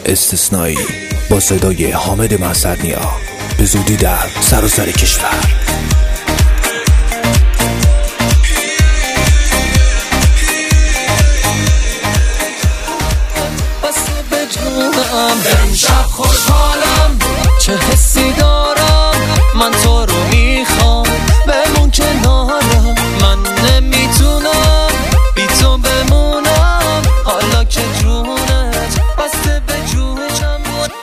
استثنایی با صدای حامد محصرنیا به زودی در سراسر کشور. امشب خوشحالم، چه حسی دارم، من تو رو میخوام، بمون کنارم، من نمیتونم بی تو بمونم، حالا که جونت بسته به جوشم.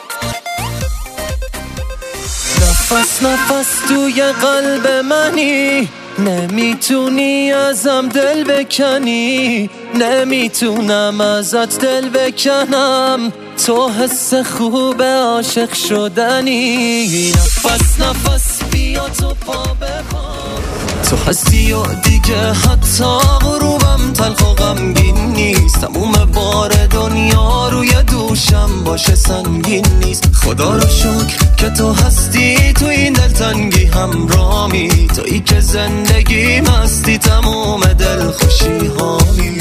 نفس نفس توی قلب منی، نمیتونی ازم دل بکنی، نمیتونم ازت دل بکنم، تو حس خوب عاشق شدنی. نفس نفس بیا تو پا بخوام، تو هستی و دیگه حتی غروبم تلخ و غمگین نیست، تموم بار دنیا روی دوشم باشه سنگین نیست. خدا رو شکر که تو هستی، تو این دلتنگی همرامی، تویی که زندگی مستی، تموم دل خوشی هامی.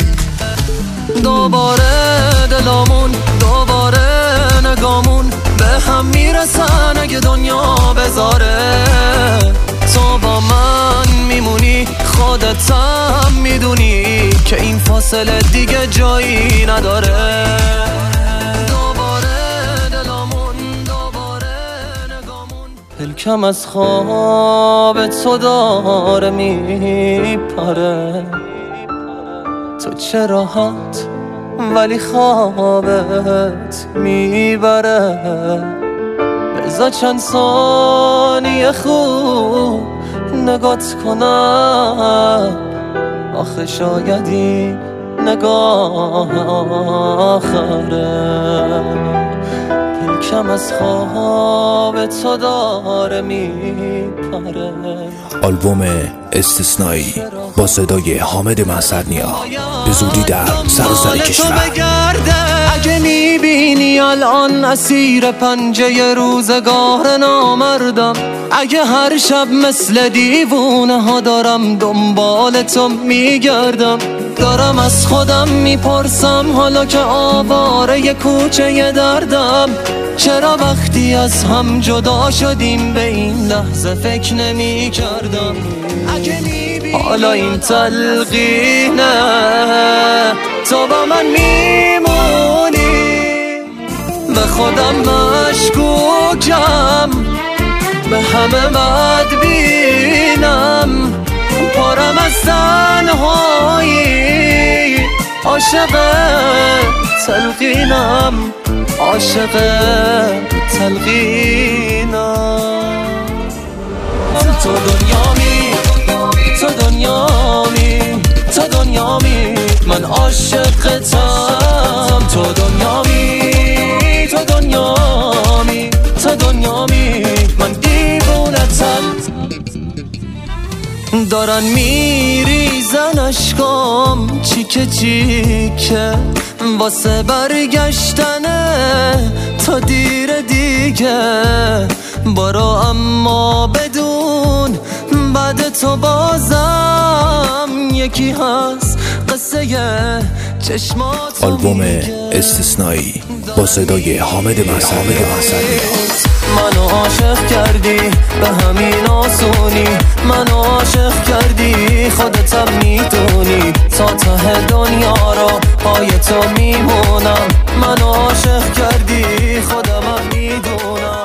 دوباره دلامون، دوباره نگامون به هم میرسن اگه دنیا بذاره، تو با من میمونی، خودتم میدونی که این فاصله دیگه جایی نداره. دوباره دلامون، دوباره نگامون، پلکم از خواب تو داره میپره، تو چه راحت ولی خوابت میبره، بذار چند ثانیه خوب نگات کنم، آخه شاید این نگاه آخره، پلکم از خواب تو داره میپره. آلبوم استثنایی با صدای حامد محصرنیا به زودی در سراسر کشور. اگه میبینی الان اسیر پنجه روزگار نامردم، اگه هر شب مثل دیوونه ها دارم دنبال تو میگردم، دارم از خودم میپرسم حالا که آواره کوچه دردم، چرا وقتی از هم جدا شدیم به این لحظه فکر نمی کردم. حالا این تلقینه تو با من میمونی، به خودم مشکوکم، به همه بدبینم، پرم از تنهایی، عاشق تلقینم، عاشق تلقینم. تو دنیامی، تو دنیامی، تو دنیامی، من عاشقتم، تو دنیامی، تو دنیامی، تو دنیامی، من دیوونتم. دارن میریزن اشکام چیکه چیکه واسه برگشتنه، تا دیر دیگه برو، اما بدون بعد تو بازم یکی هست قصه چشماتو. آلبوم استثنایی با صدای حامد محصرنیا. منو عاشق کردی به همین آسونی، منو عاشق کردی خودتم میدونی، تا ته دنیا رو پای تو میمونم، منو عاشق کردی خودمم میدونم.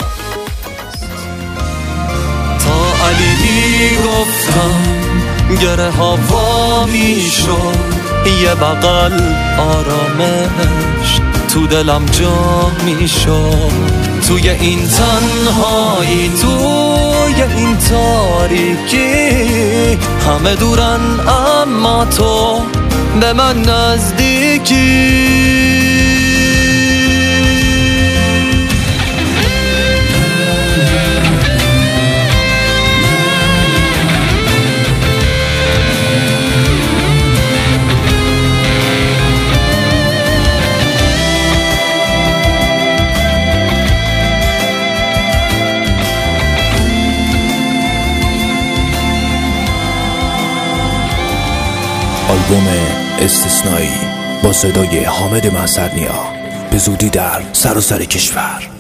تا علی میگفتم گره هوا میشد، یه بغل آرامش تو دلم جا میشد، توی این تنهایی، توی این تاریکی، همه دورن اما تو به من نزدیکی. آلبوم استثنایی با صدای حامد محصرنیا به زودی در سراسر کشور.